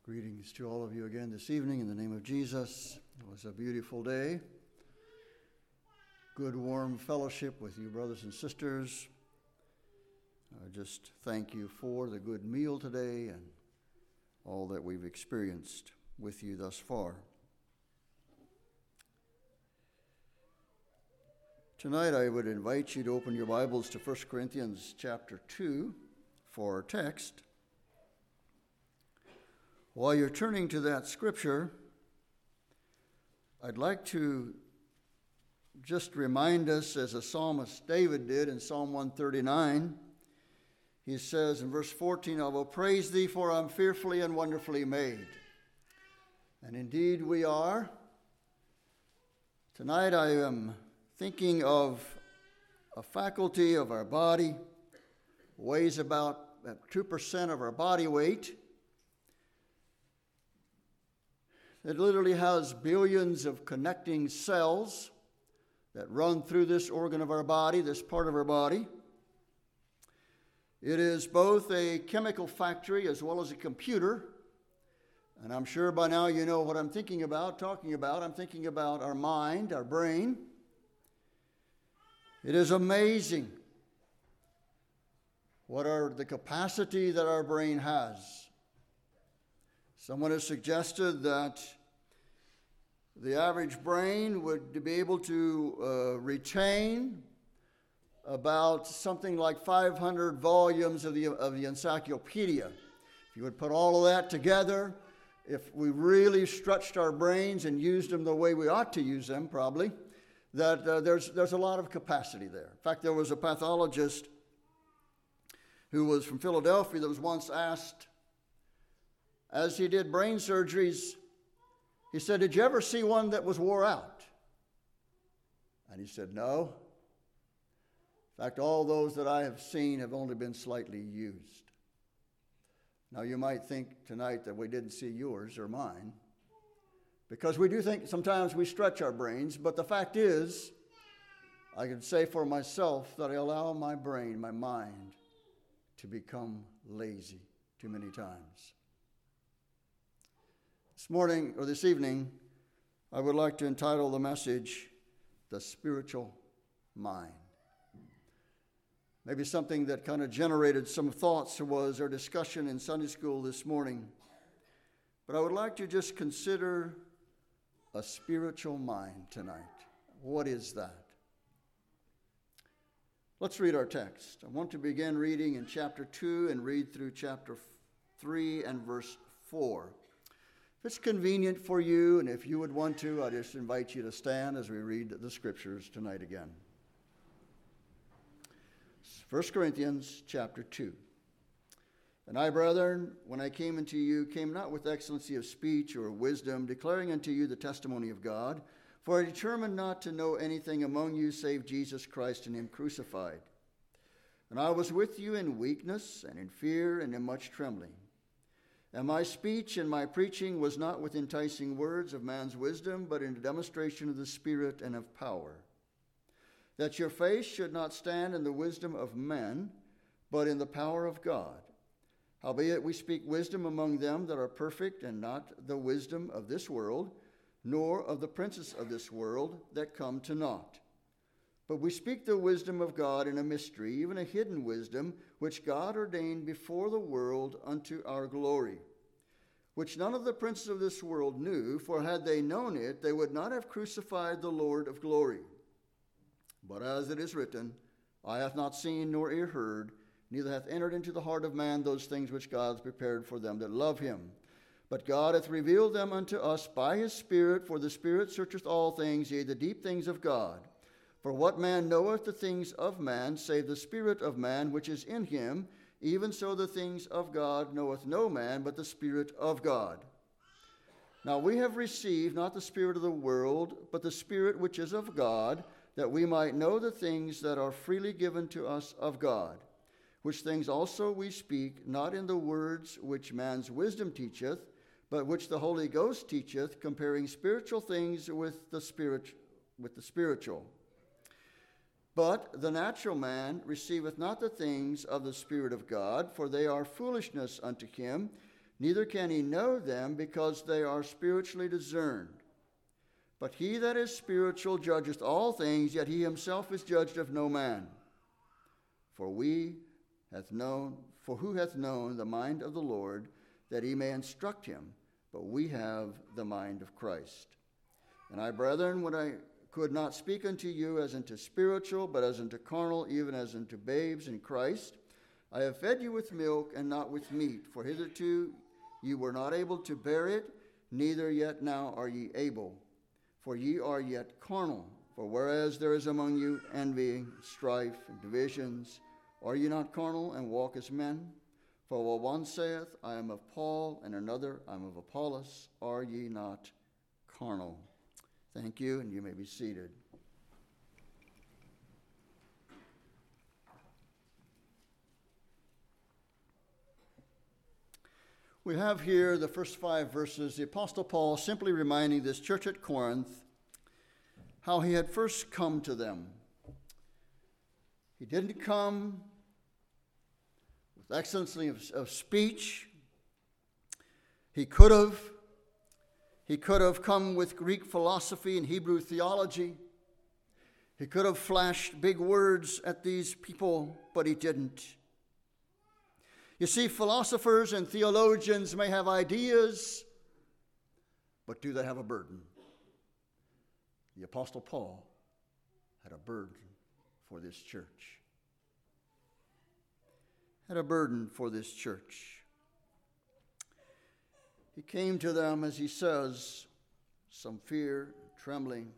Greetings to all of you again this evening in the name of Jesus. It was a beautiful day. Good warm fellowship with you brothers and sisters. Just thank you for the good meal today and all that we've experienced with you thus far. Tonight I would invite you to open your Bibles to 1 Corinthians chapter 2 for our text. While you're turning to that scripture, I'd like to just remind us, as the psalmist David did in Psalm 139, he says in verse 14, I will praise thee, for I'm fearfully and wonderfully made. And indeed we are. Tonight I am thinking of a faculty of our body, weighs about 2% of our body weight. It literally has billions of connecting cells that run through this organ of our body, this part of our body. It is both a chemical factory as well as a computer. And I'm sure by now you know what I'm thinking about, talking about. I'm thinking about our mind, our brain. It is amazing what the capacity that our brain has. Someone has suggested that the average brain would be able to retain about something like 500 volumes of the encyclopedia. If you would put all of that together, if we really stretched our brains and used them the way we ought to use them, probably, that there's a lot of capacity there. In fact, there was a pathologist who was from Philadelphia that was once asked, as he did brain surgeries, he said, did you ever see one that was wore out? And he said, no. In fact, all those that I have seen have only been slightly used. Now, you might think tonight that we didn't see yours or mine, because we do think sometimes we stretch our brains, but the fact is, I can say for myself that I allow my brain, my mind, to become lazy too many times. This evening, I would like to entitle the message, The Spiritual Mind. Maybe something that kind of generated some thoughts was our discussion in Sunday school this morning. But I would like to just consider a spiritual mind tonight. What is that? Let's read our text. I want to begin reading in chapter 2 and read through chapter 3 and verse 4. If it's convenient for you, and if you would want to, I just invite you to stand as we read the scriptures tonight again. 1 Corinthians chapter 2. And I, brethren, when I came unto you, came not with excellency of speech or wisdom, declaring unto you the testimony of God. For I determined not to know anything among you save Jesus Christ and him crucified. And I was with you in weakness and in fear and in much trembling. And my speech and my preaching was not with enticing words of man's wisdom, but in a demonstration of the Spirit and of power, that your faith should not stand in the wisdom of men, but in the power of God. Howbeit we speak wisdom among them that are perfect, and not the wisdom of this world, nor of the princes of this world that come to naught. But we speak the wisdom of God in a mystery, even a hidden wisdom, which God ordained before the world unto our glory, which none of the princes of this world knew, for had they known it, they would not have crucified the Lord of glory. But as it is written, eye hath not seen nor ear heard, neither hath entered into the heart of man those things which God hath prepared for them that love him. But God hath revealed them unto us by his Spirit, for the Spirit searcheth all things, yea, the deep things of God. For what man knoweth the things of man, save the Spirit of man which is in him? Even so the things of God knoweth no man, but the Spirit of God. Now we have received not the spirit of the world, but the Spirit which is of God, that we might know the things that are freely given to us of God. Which things also we speak, not in the words which man's wisdom teacheth, but which the Holy Ghost teacheth, comparing spiritual things with the spiritual. But the natural man receiveth not the things of the Spirit of God, for they are foolishness unto him, neither can he know them, because they are spiritually discerned. But he that is spiritual judgeth all things, yet he himself is judged of no man. For who hath known the mind of the Lord, that he may instruct him? But we have the mind of Christ. And I, brethren, when I could not speak unto you as unto spiritual, but as unto carnal, even as unto babes in Christ, I have fed you with milk and not with meat, for hitherto ye were not able to bear it, neither yet now are ye able. For ye are yet carnal. For whereas there is among you envy, strife, and divisions, are ye not carnal, and walk as men? For while one saith, I am of Paul, and another, I am of Apollos, are ye not carnal? Thank you, and you may be seated. We have here the first 5 verses, the Apostle Paul simply reminding this church at Corinth how he had first come to them. He didn't come with excellency of speech. He could have come with Greek philosophy and Hebrew theology. He could have flashed big words at these people, but he didn't. You see, philosophers and theologians may have ideas, but do they have a burden? The Apostle Paul had a burden for this church. Had a burden for this church. He came to them, as he says, some fear, trembling.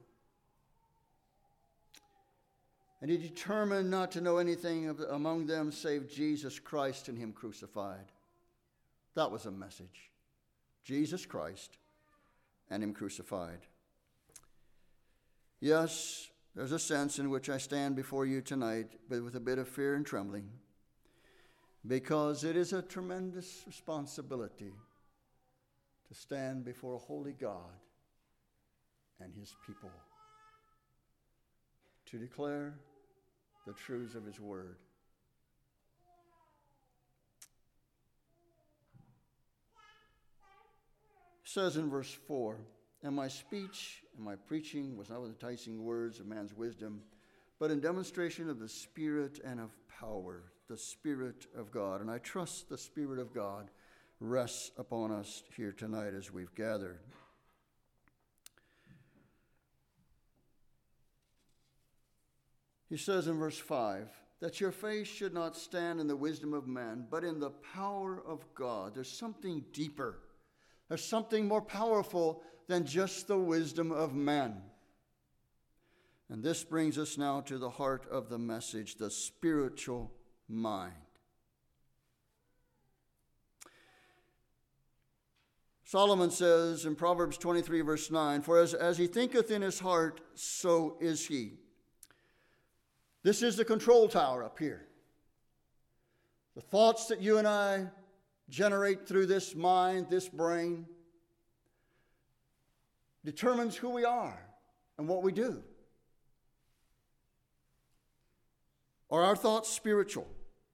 And he determined not to know anything among them save Jesus Christ and him crucified. That was a message. Jesus Christ and him crucified. Yes, there's a sense in which I stand before you tonight, but with a bit of fear and trembling, because it is a tremendous responsibility to stand before a holy God and his people, to declare the truths of his word. It says in verse 4, and my speech and my preaching was not with enticing words of man's wisdom, but in demonstration of the Spirit and of power, the Spirit of God. And I trust the Spirit of God rests upon us here tonight as we've gathered. He says in verse 5, that your faith should not stand in the wisdom of man, but in the power of God. There's something deeper. There's something more powerful than just the wisdom of man. And this brings us now to the heart of the message, the spiritual mind. Solomon says in Proverbs 23, verse 9, for as he thinketh in his heart, so is he. This is the control tower up here. The thoughts that you and I generate through this mind, this brain, determines who we are and what we do. Are our thoughts spiritual?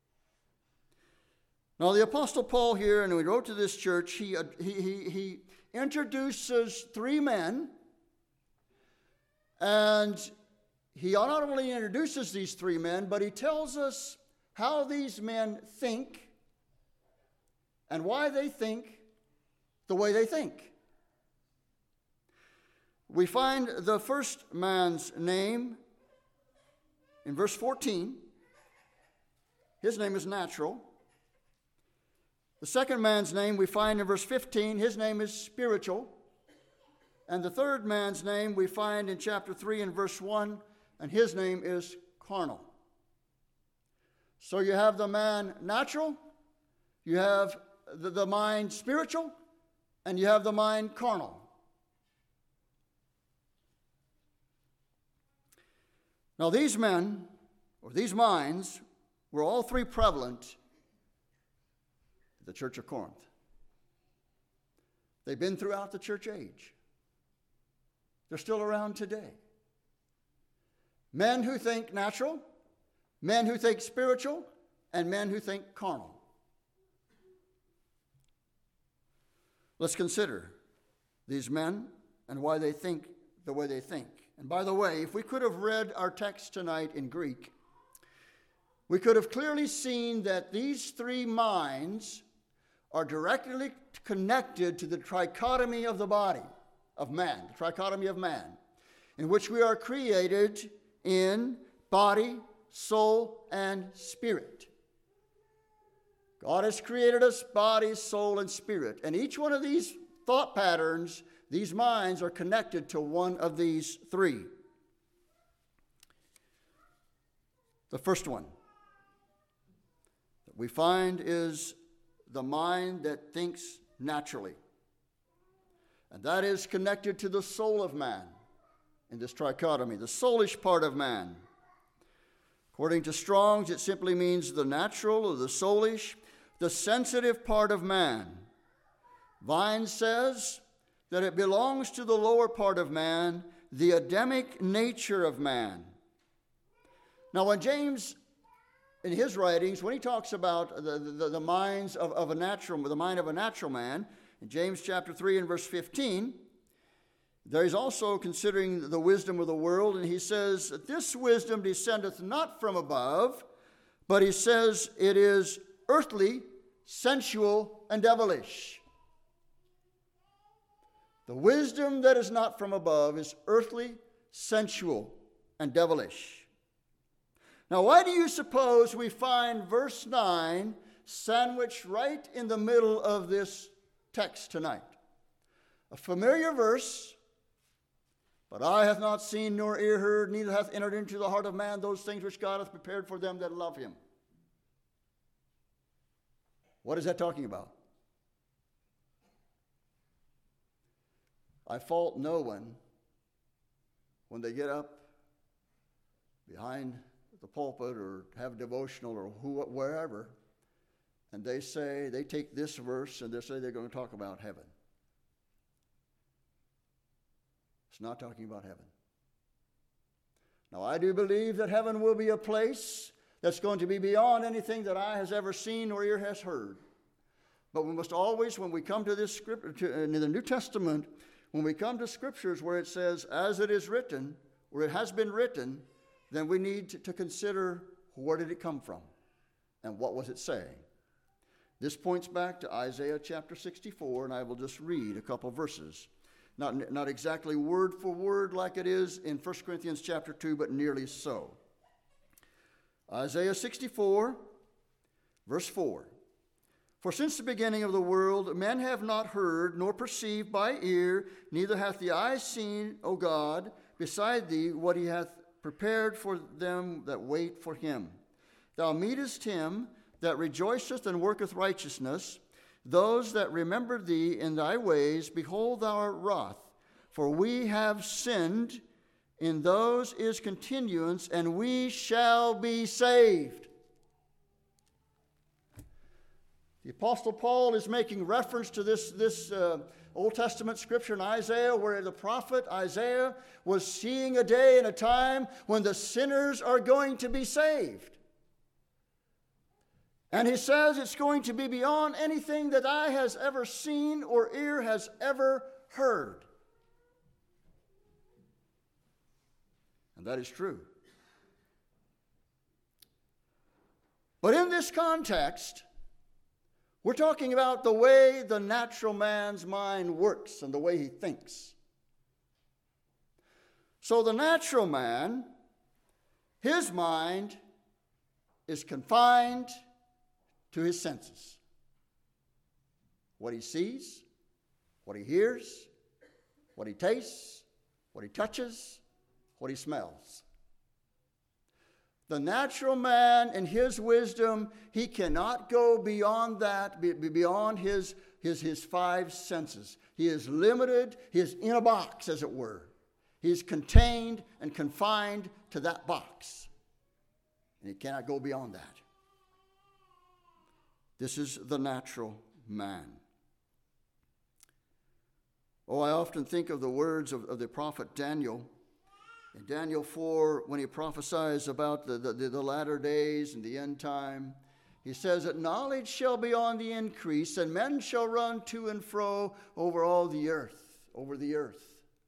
Now, the Apostle Paul here, and he wrote to this church, he introduces 3 men, and he not only introduces these 3 men, but he tells us how these men think and why they think the way they think. We find the first man's name in verse 14. His name is natural. The second man's name we find in verse 15. His name is spiritual. And the third man's name we find in chapter 3 and verse 1, and his name is carnal. So you have the man natural, you have the mind spiritual, and you have the mind carnal. Now these men, or these minds, were all 3 prevalent in the church of Corinth. They've been throughout the church age. They're still around today. Men who think natural, men who think spiritual, and men who think carnal. Let's consider these men and why they think the way they think. And by the way, if we could have read our text tonight in Greek, we could have clearly seen that these three minds are directly connected to the trichotomy of the body of man, the trichotomy of man, in which we are created in body, soul, and spirit. God has created us body, soul, and spirit. And each one of these thought patterns, these minds, are connected to one of these three. The first one that we find is the mind that thinks naturally. And that is connected to the soul of man in this trichotomy, the soulish part of man. According to Strong's, it simply means the natural or the soulish, the sensitive part of man. Vine says that it belongs to the lower part of man, the Adamic nature of man. Now, when James, in his writings, when he talks about the mind of a natural man, in James chapter 3 and verse 15, there he's also considering the wisdom of the world, and he says that this wisdom descendeth not from above, but he says it is earthly, sensual, and devilish. The wisdom that is not from above is earthly, sensual, and devilish. Now, why do you suppose we find verse 9 sandwiched right in the middle of this text tonight? A familiar verse, but eye hath not seen nor ear heard, neither hath entered into the heart of man those things which God hath prepared for them that love him. What is that talking about? I fault no one when they get up behind the pulpit or have devotional or wherever, and they take this verse and they say they're going to talk about heaven. It's not talking about heaven. Now, I do believe that heaven will be a place that's going to be beyond anything that eye has ever seen or ear has heard. But we must always, when we come to this scripture, in the New Testament, when we come to scriptures where it says, as it is written, or it has been written, then we need to consider where did it come from and what was it saying. This points back to Isaiah chapter 64, and I will just read a couple verses. Not exactly word for word like it is in 1 Corinthians chapter 2, but nearly so. Isaiah 64, verse 4. For since the beginning of the world, men have not heard, nor perceived by ear, neither hath the eye seen, O God, beside thee, what he hath prepared for them that wait for him. Thou meetest him that rejoiceth and worketh righteousness, those that remember thee in thy ways. Behold, thou art wroth, for we have sinned. In those is continuance, and we shall be saved. The Apostle Paul is making reference to this Old Testament scripture in Isaiah, where the prophet Isaiah was seeing a day and a time when the sinners are going to be saved. And he says it's going to be beyond anything that eye has ever seen or ear has ever heard. And that is true. But in this context, we're talking about the way the natural man's mind works and the way he thinks. So the natural man, his mind is confined to his senses. What he sees, what he hears, what he tastes, what he touches, what he smells. The natural man, in his wisdom, he cannot go beyond that, beyond his five senses. He is limited. He is in a box, as it were. He is contained and confined to that box. And he cannot go beyond that. This is the natural man. Oh, I often think of the words of the prophet Daniel. In Daniel 4, when he prophesies about the latter days and the end time, He says that knowledge shall be on the increase, and men shall run to and fro over all the earth, over the earth.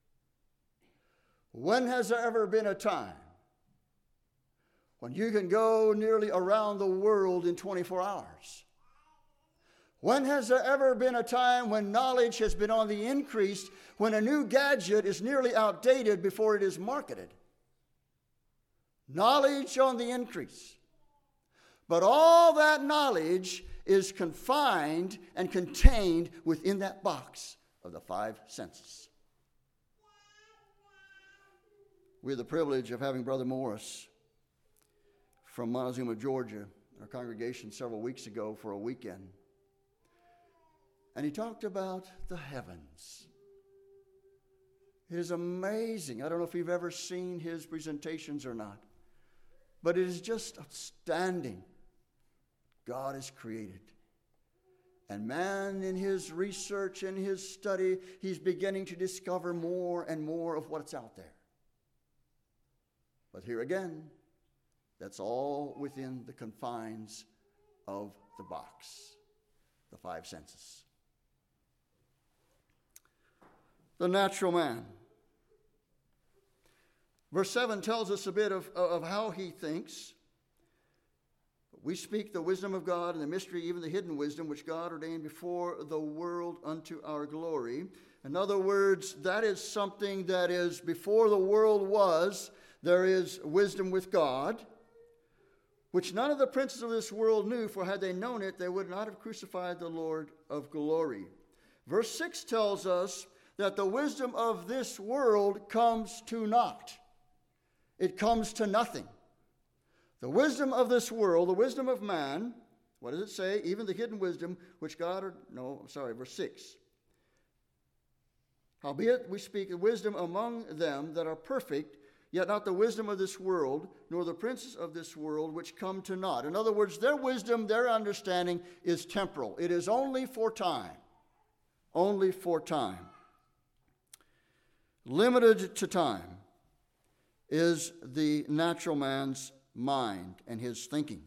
When has there ever been a time when you can go nearly around the world in 24 hours? When has there ever been a time when knowledge has been on the increase, when a new gadget is nearly outdated before it is marketed? Knowledge on the increase. But all that knowledge is confined and contained within that box of the five senses. We have the privilege of having Brother Morris from Montezuma, Georgia, our congregation several weeks ago for a weekend. And he talked about the heavens. It is amazing. I don't know if you've ever seen his presentations or not, but it is just outstanding. God has created. And man, in his research and his study, he's beginning to discover more and more of what's out there. But here again, that's all within the confines of the box, the five senses. The natural man. Verse 7 tells us a bit of how he thinks. We speak the wisdom of God and the mystery, even the hidden wisdom, which God ordained before the world unto our glory. In other words, that is something that is before the world was. There is wisdom with God, which none of the princes of this world knew, for had they known it, they would not have crucified the Lord of glory. Verse 6 tells us that the wisdom of this world comes to naught. It comes to nothing. The wisdom of this world, the wisdom of man, what does it say? Even the hidden wisdom, which verse 6. Howbeit we speak of wisdom among them that are perfect, yet not the wisdom of this world, nor the princes of this world, which come to naught. In other words, their wisdom, their understanding is temporal. It is only for time. Only for time. Limited to time is the natural man's mind and his thinking.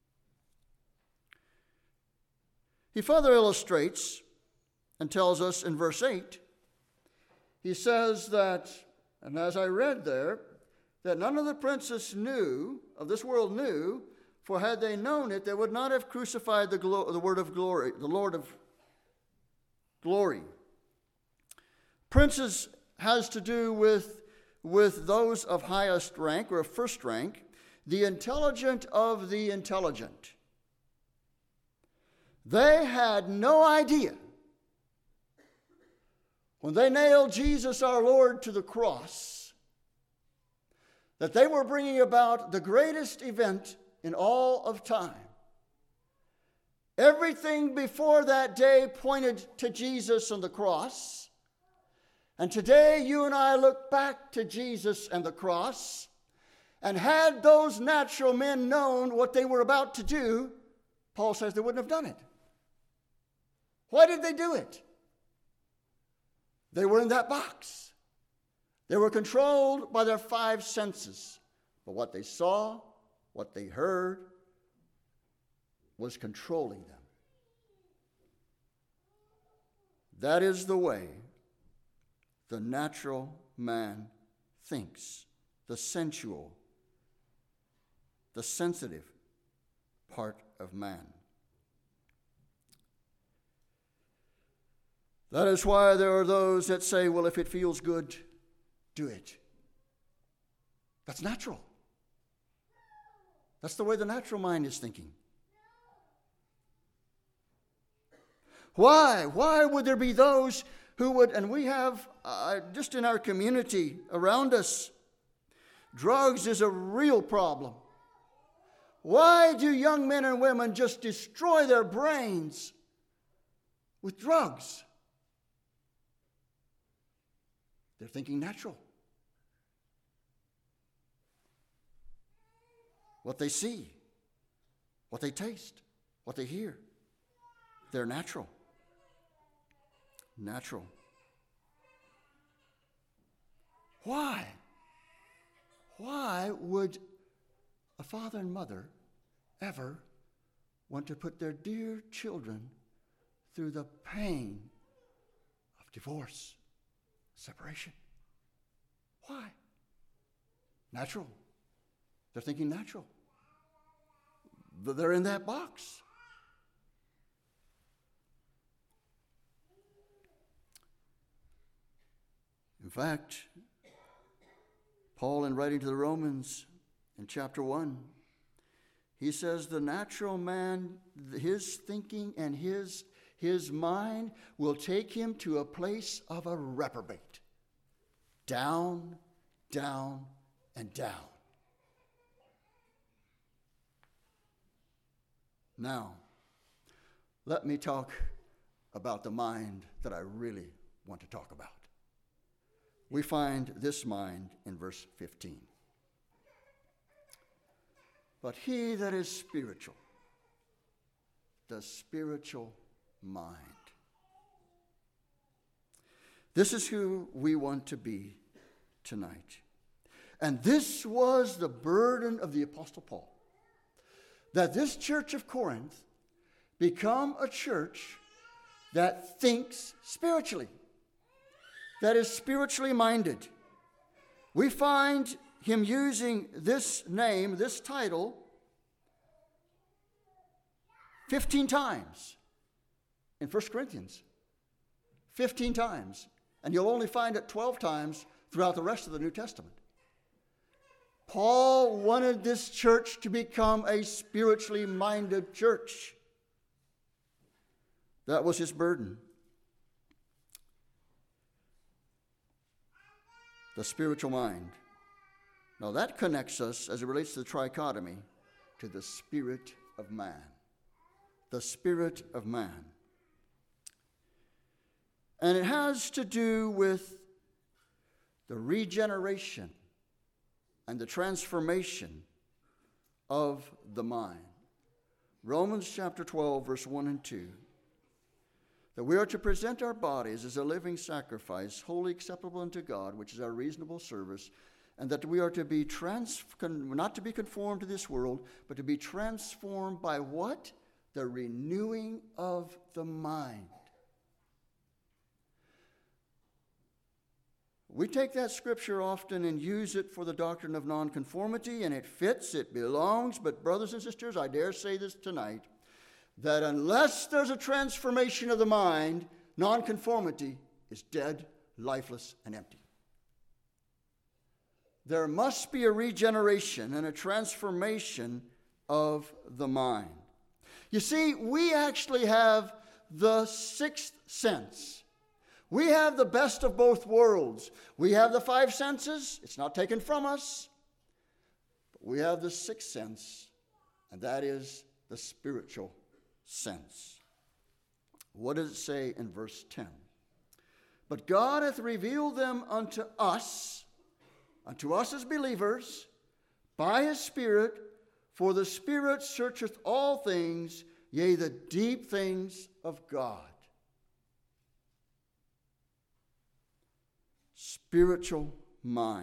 He further illustrates and tells us in verse 8, he says that, and as I read there, that none of the princes of this world knew, for had they known it, they would not have crucified the word of glory, the Lord of glory. Princes has to do with those of highest rank or of first rank, the intelligent of the intelligent. They had no idea when they nailed Jesus our Lord to the cross that they were bringing about the greatest event in all of time. Everything before that day pointed to Jesus and the cross. And today you and I look back to Jesus and the cross. And had those natural men known what they were about to do, Paul says they wouldn't have done it. Why did they do it? They were in that box. They were controlled by their five senses. But what they saw, what they heard, was controlling them. That is the way the natural man thinks, the sensual, the sensitive part of man. That is why there are those that say, well, if it feels good, do it. That's natural. That's the way the natural mind is thinking. Why? Why would there be those who would, and we have just in our community around us, drugs is a real problem. Why do young men and women just destroy their brains with drugs? They're thinking natural. What they see, what they taste, what they hear, they're natural. Natural. Why? Why would a father and mother ever want to put their dear children through the pain of divorce, separation. Why? Natural. They're thinking natural. They're in that box. In fact, Paul, in writing to the Romans in chapter 1, he says the natural man, his thinking and his mind will take him to a place of a reprobate. Down, down, and down. Now, let me talk about the mind that I really want to talk about. We find this mind in verse 15. But he that is spiritual, the spiritual mind. This is who we want to be tonight. And this was the burden of the Apostle Paul, that this church of Corinth become a church that thinks spiritually, that is spiritually minded. We find him using this name, this title, 15 times in 1 Corinthians. 15 times. And you'll only find it 12 times throughout the rest of the New Testament. Paul wanted this church to become a spiritually minded church. That was his burden. The spiritual mind. Now that connects us, as it relates to the trichotomy, to the spirit of man. The spirit of man. And it has to do with the regeneration and the transformation of the mind. Romans chapter 12, verse 1 and 2. That we are to present our bodies as a living sacrifice, wholly acceptable unto God, which is our reasonable service, and that we are to be not to be conformed to this world, but to be transformed by what? The renewing of the mind. We take that scripture often and use it for the doctrine of nonconformity, and it fits, it belongs, but brothers and sisters, I dare say this tonight, that unless there's a transformation of the mind, nonconformity is dead, lifeless, and empty. There must be a regeneration and a transformation of the mind. You see, we actually have the sixth sense. We have the best of both worlds. We have the five senses. It's not taken from us. But we have the sixth sense, and that is the spiritual sense. What does it say in verse 10? But God hath revealed them unto us as believers, by his Spirit, for the Spirit searcheth all things, yea, the deep things of God. Spiritual mind.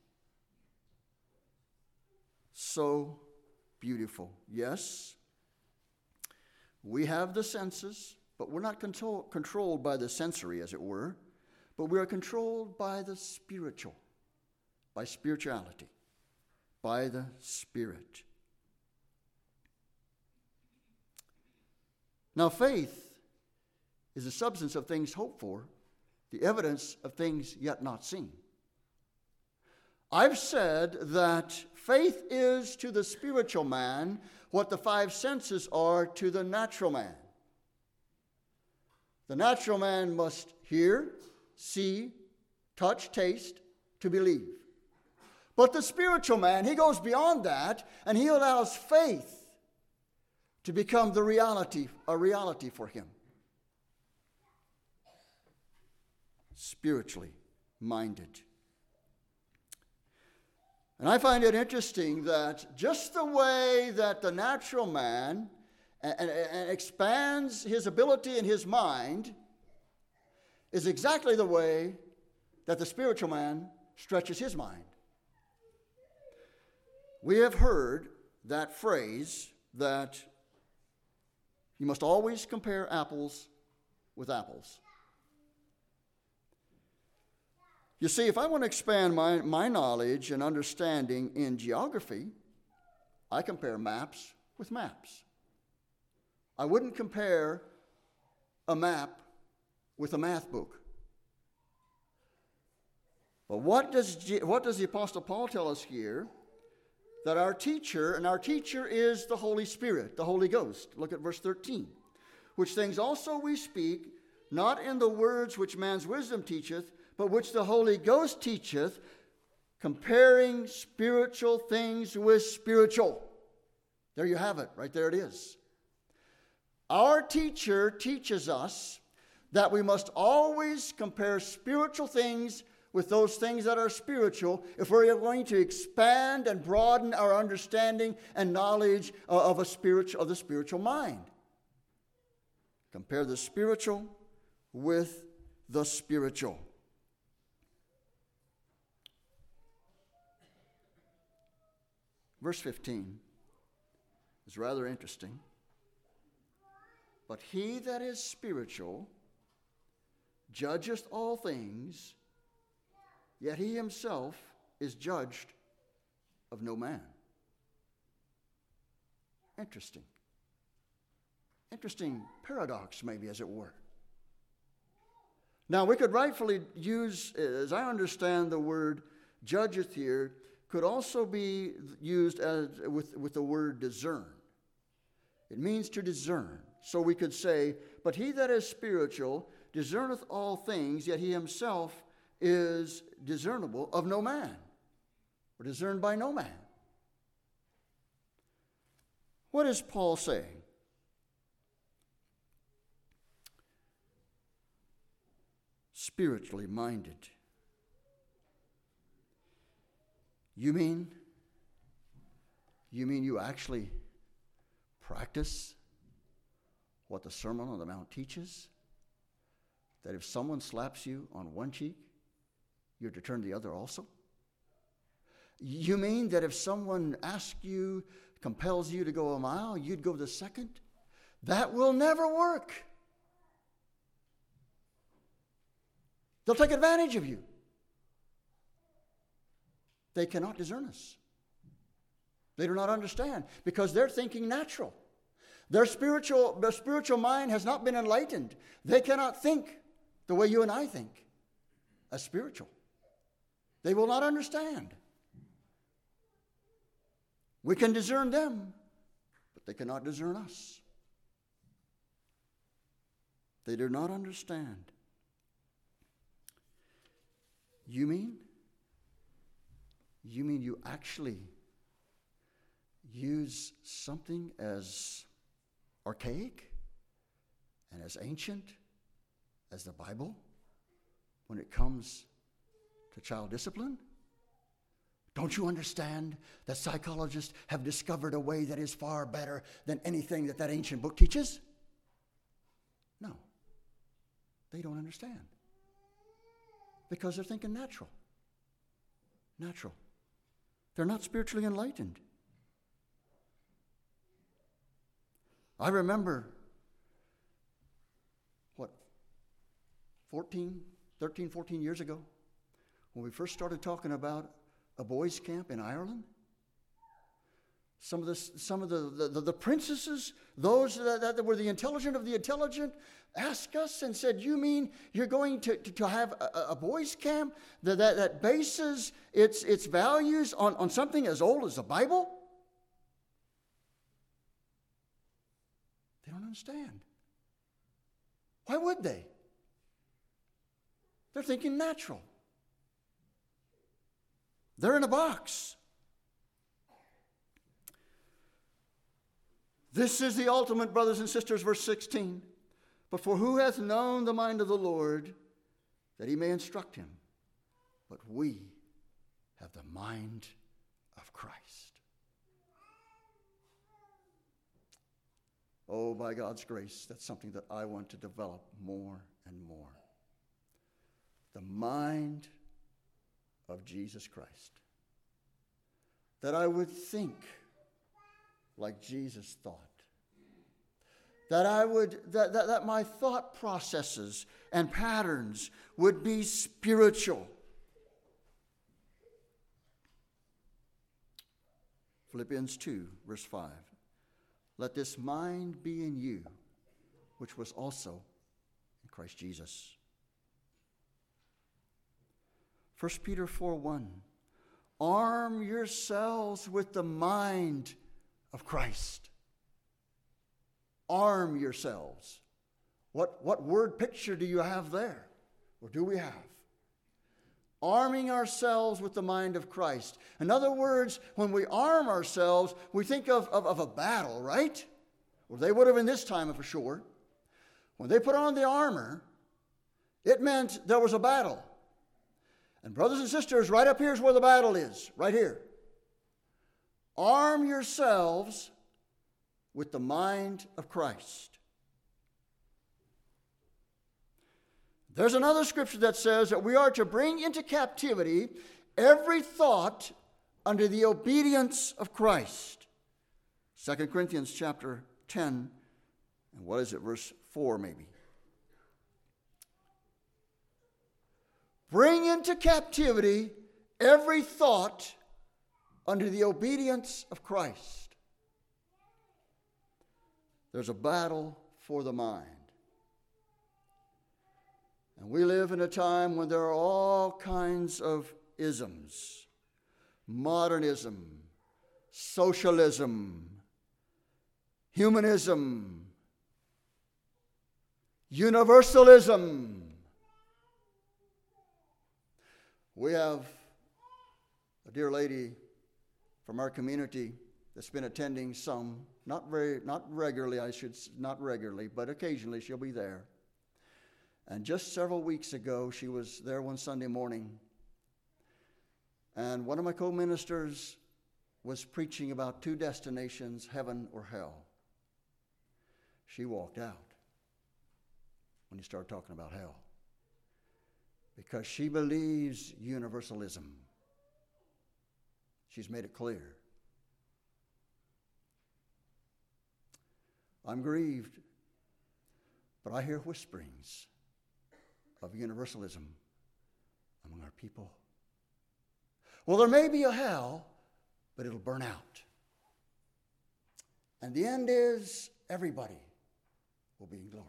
So beautiful. Yes, we have the senses, but we're not controlled by the sensory, as it were, but we are controlled by the spiritual, by spirituality, by the Spirit. Now, faith is the substance of things hoped for, the evidence of things yet not seen. I've said that faith is to the spiritual man what the five senses are to the natural man. The natural man must hear, see, touch, taste to believe. But the spiritual man, he goes beyond that, and he allows faith to become a reality for him. Spiritually minded. And I find it interesting that just the way that the natural man and expands his ability in his mind is exactly the way that the spiritual man stretches his mind. We have heard that phrase that You must always compare apples with apples. You see, if I want to expand my knowledge and understanding in geography, I compare maps with maps. I wouldn't compare a map with a math book. But what does the Apostle Paul tell us here? That our teacher is the Holy Spirit, the Holy Ghost. Look at verse 13. Which things also we speak, not in the words which man's wisdom teacheth, but which the Holy Ghost teacheth, comparing spiritual things with spiritual. There you have it. Right there it is. Our teacher teaches us that we must always compare spiritual things with those things that are spiritual if we're going to expand and broaden our understanding and knowledge of the spiritual mind. Compare the spiritual with the spiritual. Verse 15 is rather interesting. But he that is spiritual judgeth all things, yet he himself is judged of no man. Interesting. Interesting paradox, maybe, as it were. Now, we could rightfully use, as I understand the word judgeth here, could also be used as with the word discern. It means to discern. So we could say, but he that is spiritual discerneth all things, yet he himself is discernible of no man, or discerned by no man. What is Paul saying? Spiritually minded. You mean you actually practice what the Sermon on the Mount teaches? That if someone slaps you on one cheek, you're to turn the other also? You mean that if someone asks you, compels you to go a mile, you'd go the second? That will never work. They'll take advantage of you. They cannot discern us. They do not understand because they're thinking natural. Their spiritual mind has not been enlightened. They cannot think the way you and I think as spiritual. They will not understand. We can discern them, but they cannot discern us. They do not understand. You mean you actually use something as archaic and as ancient as the Bible when it comes to child discipline? Don't you understand that psychologists have discovered a way that is far better than anything that ancient book teaches? No. They don't understand. Because they're thinking natural. Natural. They're not spiritually enlightened. I remember, 13, 14 years ago, when we first started talking about a boys' camp in Ireland. Some of the princesses, those that were the intelligent of the intelligent, asked us and said, you mean you're going to have a boys' camp that bases its values on something as old as the Bible? They don't understand. Why would they? They're thinking natural. They're in a box. This is the ultimate, brothers and sisters, verse 16. But for who hath known the mind of the Lord, that he may instruct him? But we have the mind of Christ. Oh, by God's grace, that's something that I want to develop more and more. The mind of Jesus Christ. That I would think like Jesus thought. that my thought processes and patterns would be spiritual. Philippians 2, verse 5. Let this mind be in you, which was also in Christ Jesus. 1 Peter 4:1. Arm yourselves with the mind of Christ. Arm yourselves. What word picture do you have there? Or do we have? Arming ourselves with the mind of Christ. In other words, when we arm ourselves, we think of a battle, right? Well, they would have in this time for sure. When they put on the armor, it meant there was a battle. And brothers and sisters, right up here is where the battle is, right here. Arm yourselves with the mind of Christ. There's another scripture that says that we are to bring into captivity every thought under the obedience of Christ. 2 Corinthians chapter 10, and what is it, verse 4 maybe. Bring into captivity every thought under the obedience of Christ. There's a battle for the mind. And we live in a time when there are all kinds of isms. Modernism, socialism, humanism, universalism. We have a dear lady from our community that's been attending some, not regularly, but occasionally she'll be there. And just several weeks ago, she was there one Sunday morning, and one of my co-ministers was preaching about two destinations, heaven or hell. She walked out when he started talking about hell, because she believes universalism. She's made it clear. I'm grieved, but I hear whisperings of universalism among our people. Well, there may be a hell, but it'll burn out. And the end is everybody will be in glory.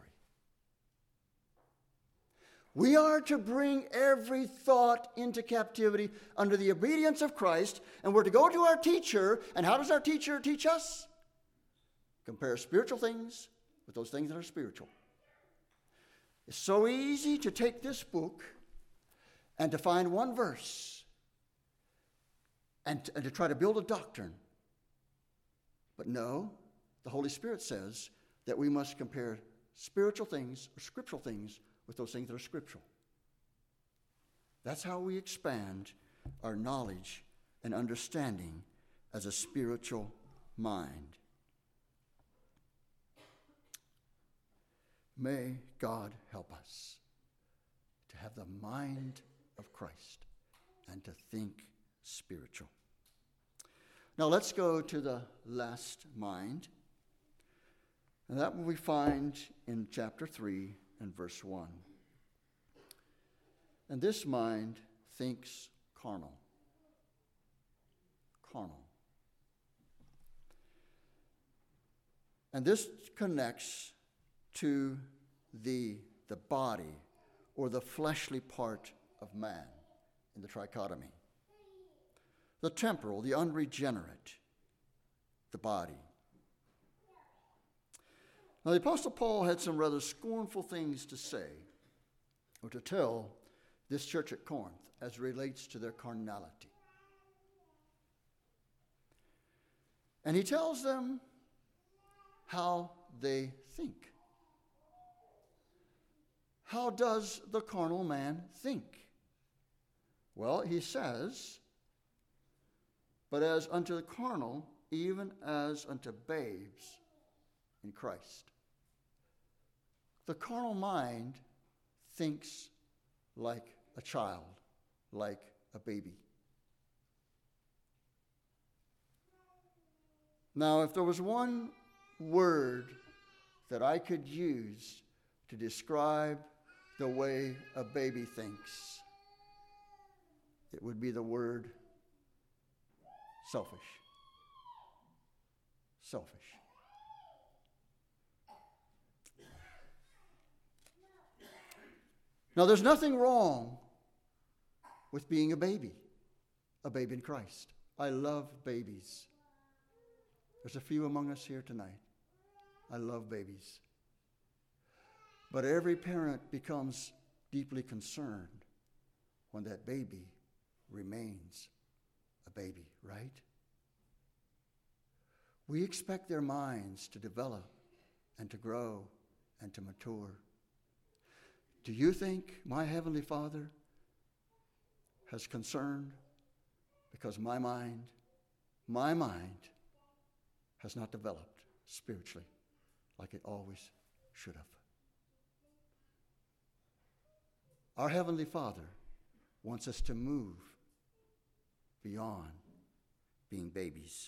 We are to bring every thought into captivity under the obedience of Christ, and we're to go to our teacher. And how does our teacher teach us? Compare spiritual things with those things that are spiritual. It's so easy to take this book and to find one verse and to try to build a doctrine. But no, the Holy Spirit says that we must compare spiritual things or scriptural things with those things that are scriptural. That's how we expand our knowledge and understanding as a spiritual mind. May God help us to have the mind of Christ and to think spiritual. Now let's go to the last mind. And that we find in chapter 3 and verse 1. And this mind thinks carnal. Carnal. And this connects to the body or the fleshly part of man in the trichotomy. The temporal, the unregenerate, the body. Now, the Apostle Paul had some rather scornful things to say or to tell this church at Corinth as relates to their carnality. And he tells them how they think. How does the carnal man think? Well, he says, but as unto the carnal, even as unto babes in Christ. The carnal mind thinks like a child, like a baby. Now, if there was one word that I could use to describe the way a baby thinks, it would be the word selfish. Selfish. Now, there's nothing wrong with being a baby in Christ. I love babies. There's a few among us here tonight. I love babies. But every parent becomes deeply concerned when that baby remains a baby, right? We expect their minds to develop and to grow and to mature. Do you think my Heavenly Father has concern because my mind has not developed spiritually like it always should have? Our Heavenly Father wants us to move beyond being babies.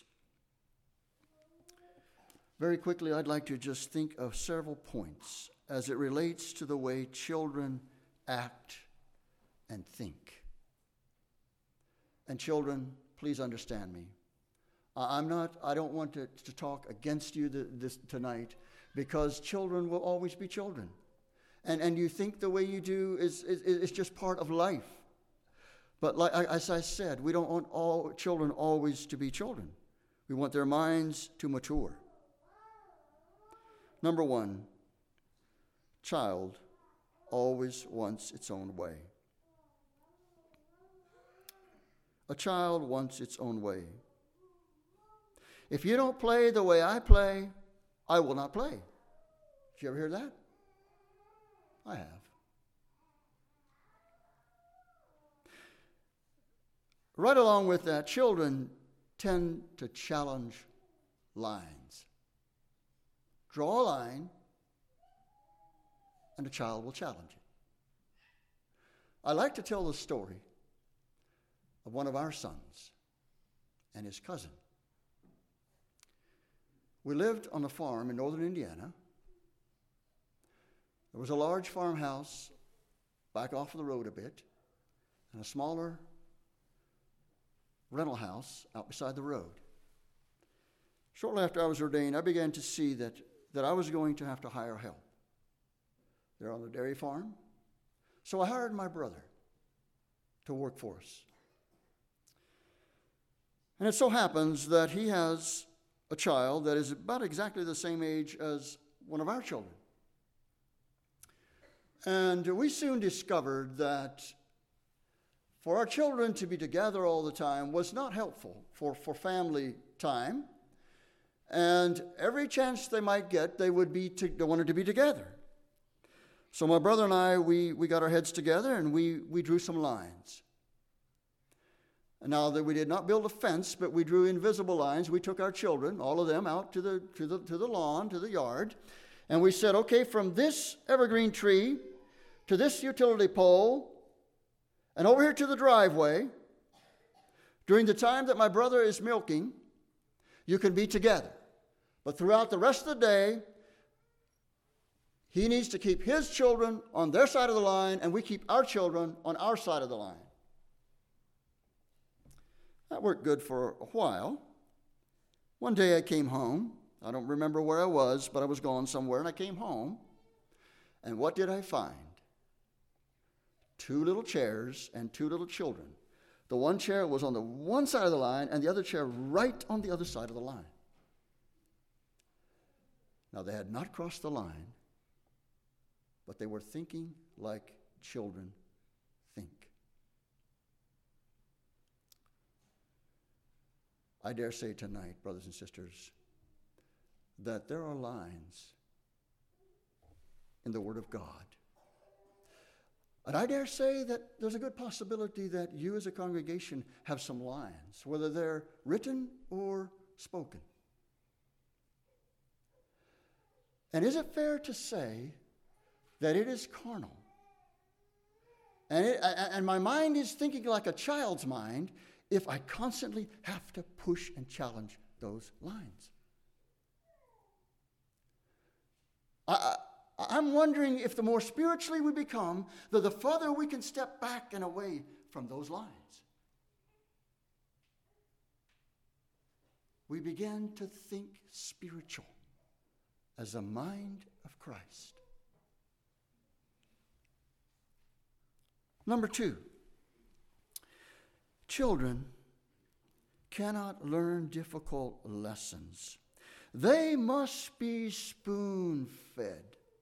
Very quickly, I'd like to just think of several points as it relates to the way children act and think. And children, please understand me. I don't want to talk against you this tonight, because children will always be children. And you think the way you do is just part of life. But as I said, we don't want all children always to be children. We want their minds to mature. Number one, child always wants its own way. A child wants its own way. If you don't play the way I play, I will not play. Did you ever hear that? I have. Right along with that, children tend to challenge lines. Draw a line, and a child will challenge it. I like to tell the story of one of our sons and his cousin. We lived on a farm in northern Indiana. There was a large farmhouse back off of the road a bit, and a smaller rental house out beside the road. Shortly after I was ordained, I began to see that I was going to have to hire help. They're on the dairy farm. So I hired my brother to work for us. And it so happens that he has a child that is about exactly the same age as one of our children. And we soon discovered that for our children to be together all the time was not helpful for family time. And every chance they might get, they wanted to be together. So my brother and I, we got our heads together and we drew some lines. And now that we did not build a fence, but we drew invisible lines. We took our children, all of them, out to the lawn, to the yard, and we said, okay, from this evergreen tree to this utility pole and over here to the driveway, during the time that my brother is milking, you can be together. But throughout the rest of the day, he needs to keep his children on their side of the line, and we keep our children on our side of the line. That worked good for a while. One day I came home. I don't remember where I was, but I was going somewhere, and I came home. And what did I find? 2 little chairs and 2 little children. The one chair was on the one side of the line, and the other chair right on the other side of the line. Now, they had not crossed the line, but they were thinking like children think. I dare say tonight, brothers and sisters, that there are lines in the Word of God. And I dare say that there's a good possibility that you as a congregation have some lines, whether they're written or spoken. And is it fair to say that it is carnal? And my mind is thinking like a child's mind if I constantly have to push and challenge those lines. I'm wondering if the more spiritually we become, the further we can step back and away from those lines. We begin to think spiritual as a mind of Christ. Number 2, children cannot learn difficult lessons. They must be spoon-fed.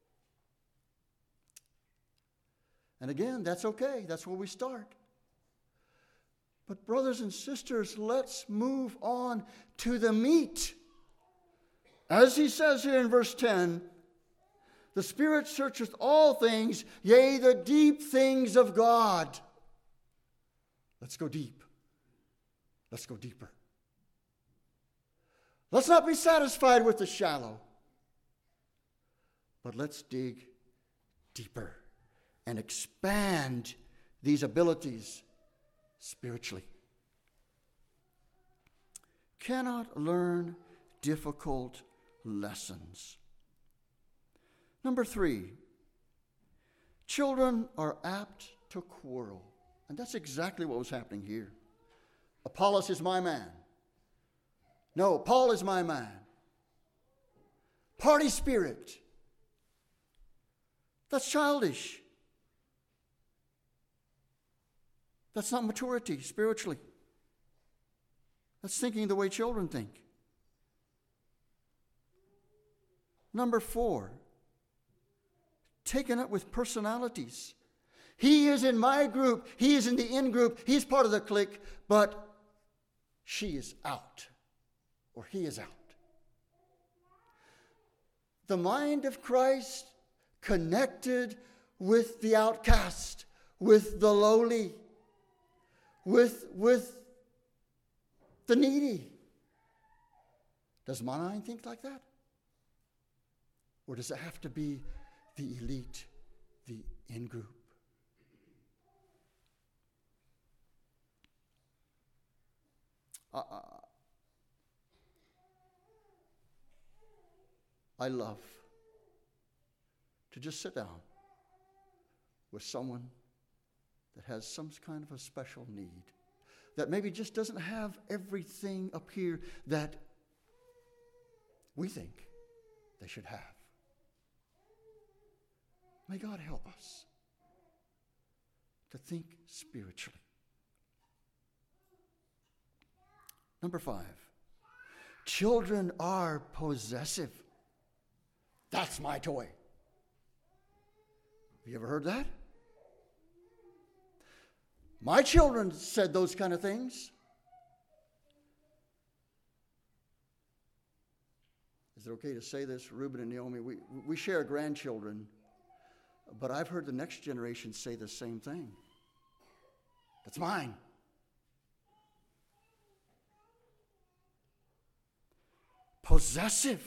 And again, that's okay. That's where we start. But brothers and sisters, let's move on to the meat. As he says here in verse 10, the Spirit searcheth all things, yea, the deep things of God. Let's go deep. Let's go deeper. Let's not be satisfied with the shallow, but let's dig deeper and expand these abilities spiritually. Cannot learn difficult lessons. Number 3, children are apt to quarrel. And that's exactly what was happening here. Apollos is my man. No, Paul is my man. Party spirit. That's childish. That's not maturity spiritually. That's thinking the way children think. Number 4, taken up with personalities. He is in my group. He is in the in group. He's part of the clique, but she is out, or he is out. The mind of Christ connected with the outcast, with the lowly, with the needy. Does my mind think like that? Or does it have to be the elite, the in-group? I love to just sit down with someone that has some kind of a special need, that maybe just doesn't have everything up here that we think they should have. May God help us to think spiritually. Number 5, children are possessive. That's my toy. Have you ever heard that? My children said those kind of things. Is it okay to say this? Reuben and Naomi, we share grandchildren, but I've heard the next generation say the same thing. That's mine. Possessive.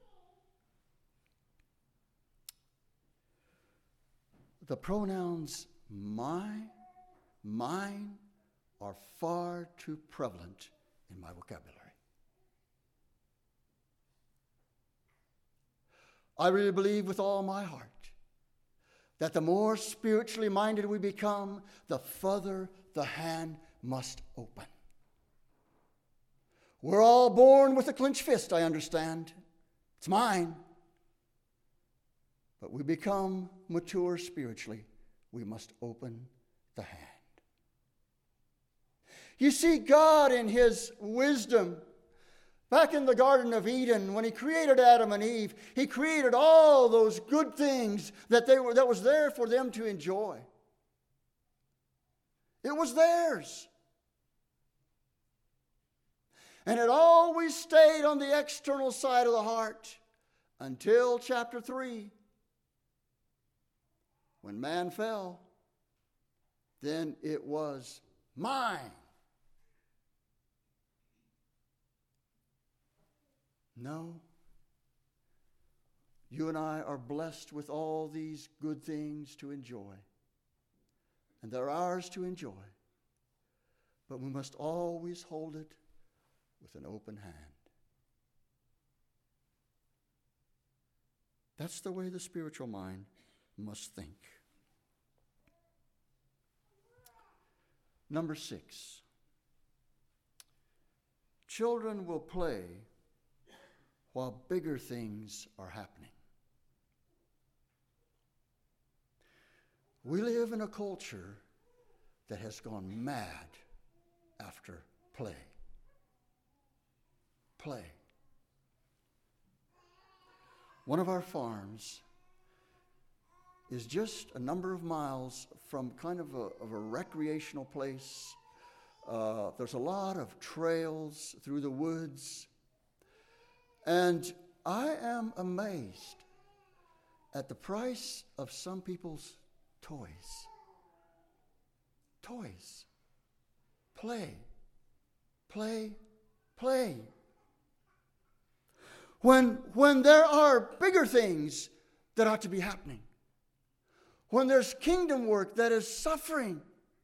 The pronouns my, mine are far too prevalent in my vocabulary. I really believe with all my heart that the more spiritually minded we become, the further the hand must open. We're all born with a clenched fist, I understand. It's mine. But we become mature spiritually, we must open the hand. You see, God in His wisdom, back in the Garden of Eden, when He created Adam and Eve, He created all those good things that was there for them to enjoy. It was theirs. And it always stayed on the external side of the heart until chapter 3. When man fell, then it was mine. No. You and I are blessed with all these good things to enjoy. And they're ours to enjoy. But we must always hold it with an open hand. That's the way the spiritual mind must think. Number 6. Children will play while bigger things are happening. We live in a culture that has gone mad after play. Play. One of our farms is just a number of miles from kind of a recreational place. There's a lot of trails through the woods. And I am amazed at the price of some people's toys. Toys. Play. Play. Play. When there are bigger things that ought to be happening. When there's kingdom work that is suffering.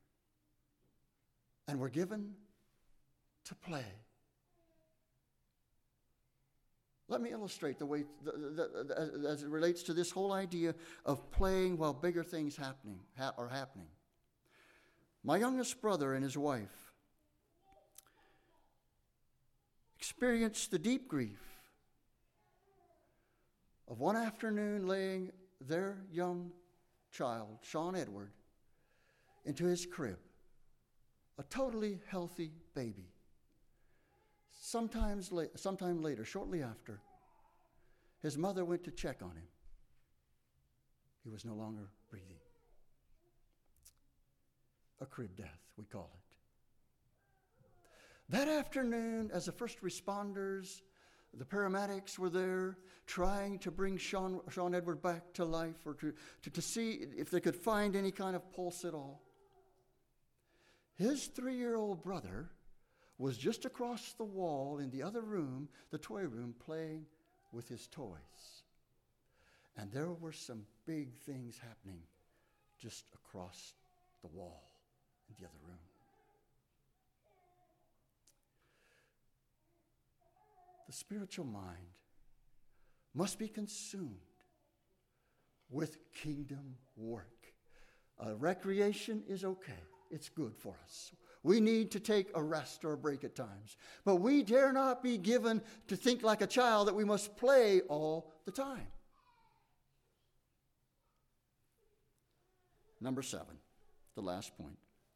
And we're given to play. Let me illustrate the way as it relates to this whole idea of playing while bigger things are happening. My youngest brother and his wife experienced the deep grief of one afternoon laying their young child, Sean Edward, into his crib, a totally healthy baby. Sometime later, shortly after, his mother went to check on him. He was no longer breathing. A crib death, we call it. That afternoon, as the first responders, the paramedics were there trying to bring Sean Edward back to life, or to see if they could find any kind of pulse at all. His 3-year-old brother was just across the wall in the other room, the toy room, playing with his toys. And there were some big things happening just across the wall in the other room. The spiritual mind must be consumed with kingdom work. Recreation is okay. It's good for us. We need to take a rest or a break at times. But we dare not be given to think like a child that we must play all the time. Number 7, the last point.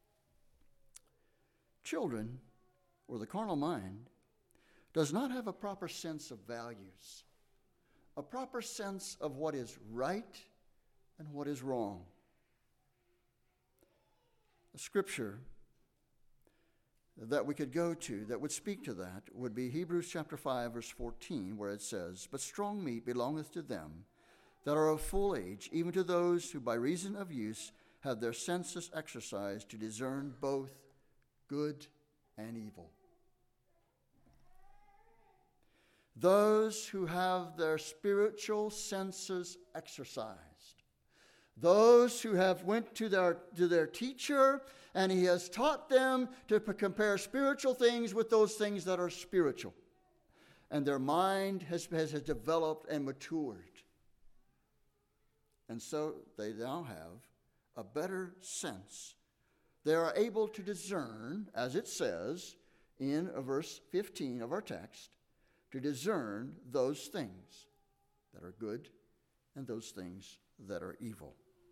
Children, or the carnal mind, does not have a proper sense of values, a proper sense of what is right and what is wrong. A scripture that we could go to that would speak to that would be Hebrews chapter 5, verse 14, where it says, "But strong meat belongeth to them that are of full age, even to those who by reason of use have their senses exercised to discern both good and evil." Those who have their spiritual senses exercised. Those who have went to their teacher and he has taught them to compare spiritual things with those things that are spiritual. And their mind has developed and matured. And so they now have a better sense. They are able to discern, as it says in verse 15 of our text, to discern those things that are good and those things that are evil.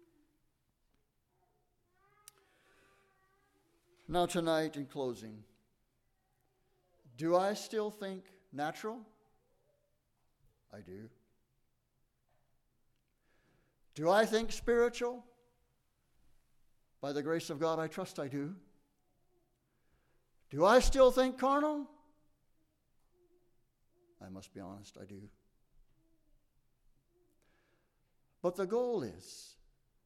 Now tonight, in closing, do I still think natural? I do. Do I think spiritual? By the grace of God, I trust I do. Do I still think carnal? I must be honest, I do. But the goal is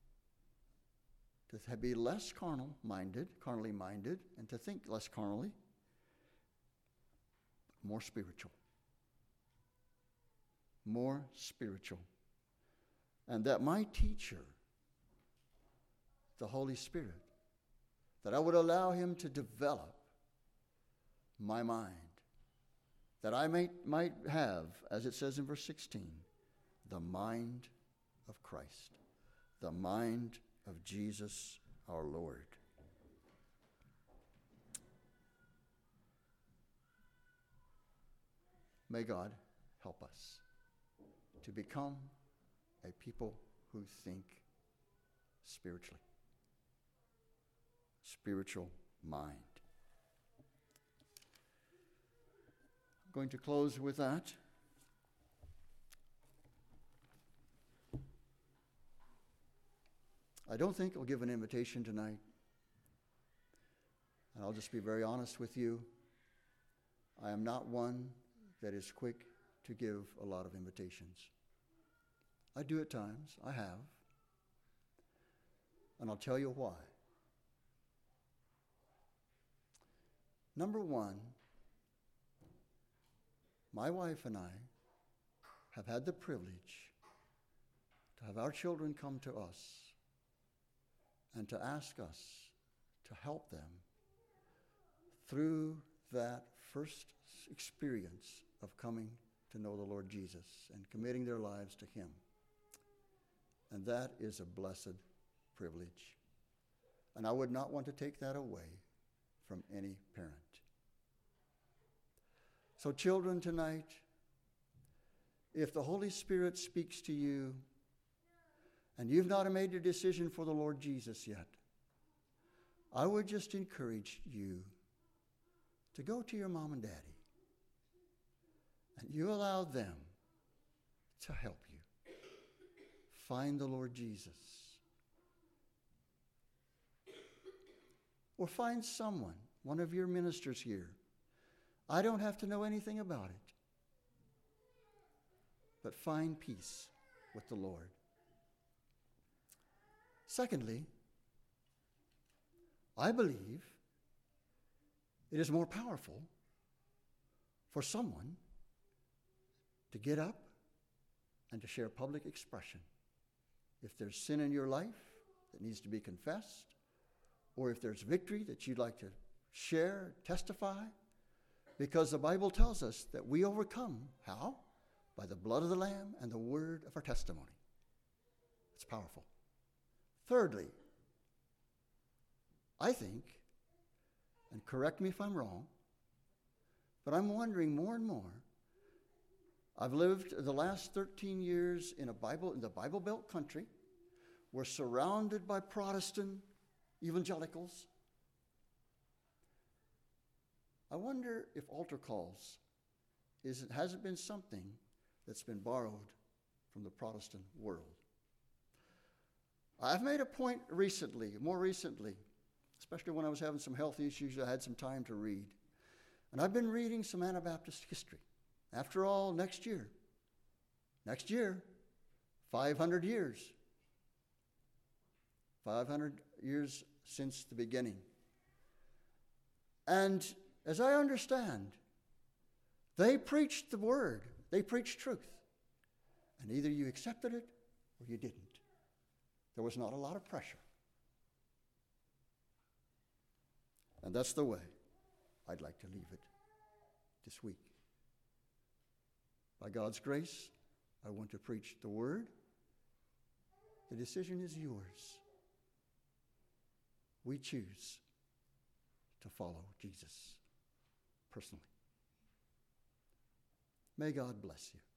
to be less carnally minded, and to think less carnally, more spiritual. More spiritual. And that my teacher, the Holy Spirit, that I would allow him to develop my mind, that I might have, as it says in verse 16, the mind of Christ, the mind of Jesus our Lord. May God help us to become a people who think spiritually. Spiritual mind. I'm going to close with that. I don't think I'll give an invitation tonight. And I'll just be very honest with you. I am not one that is quick to give a lot of invitations. I do at times. I have. And I'll tell you why. Number one, my wife and I have had the privilege to have our children come to us and to ask us to help them through that first experience of coming to know the Lord Jesus and committing their lives to Him. And that is a blessed privilege. And I would not want to take that away from any parent. So children, tonight, if the Holy Spirit speaks to you and you've not made your decision for the Lord Jesus yet, I would just encourage you to go to your mom and daddy and you allow them to help you find the Lord Jesus. Or find someone, one of your ministers here. I don't have to know anything about it. But find peace with the Lord. Secondly, I believe it is more powerful for someone to get up and to share public expression. If there's sin in your life that needs to be confessed, or if there's victory that you'd like to share, testify, because the Bible tells us that we overcome. How? By the blood of the Lamb and the word of our testimony. It's powerful. Thirdly, I think, and correct me if I'm wrong, but I'm wondering more and more. I've lived the last 13 years in the Bible Belt country. We're surrounded by Protestant evangelicals. I wonder if altar calls hasn't been something that's been borrowed from the Protestant world. I've made a point more recently, especially when I was having some health issues, I had some time to read. And I've been reading some Anabaptist history. After all, next year, 500 years. 500 years since the beginning. And as I understand, they preached the word. They preached truth. And either you accepted it or you didn't. There was not a lot of pressure. And that's the way I'd like to leave it this week. By God's grace, I want to preach the word. The decision is yours. We choose to follow Jesus personally. May God bless you.